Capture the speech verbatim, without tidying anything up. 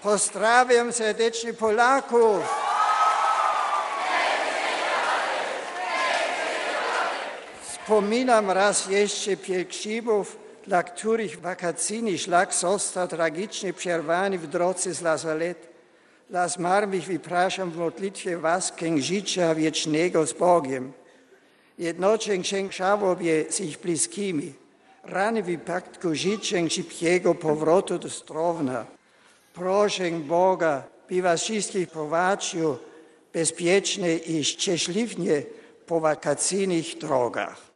Pozdrawiam serdecznie Polaków. Wspominam raz jeszcze pielgrzymów, dla których wakacyjny szlak został tragicznie przerwany w drodze z lazaret. Dla zmarłych wypraszam w modlitwie łaskę życia wiecznego z Bogiem. Jednocześnie żałuję z ich bliskimi. Rany w wypadku życia szybkiego powrotu do zdrowia. Proszę Boga, by was wszystkich prowadził bezpiecznie i szczęśliwie po wakacyjnych drogach.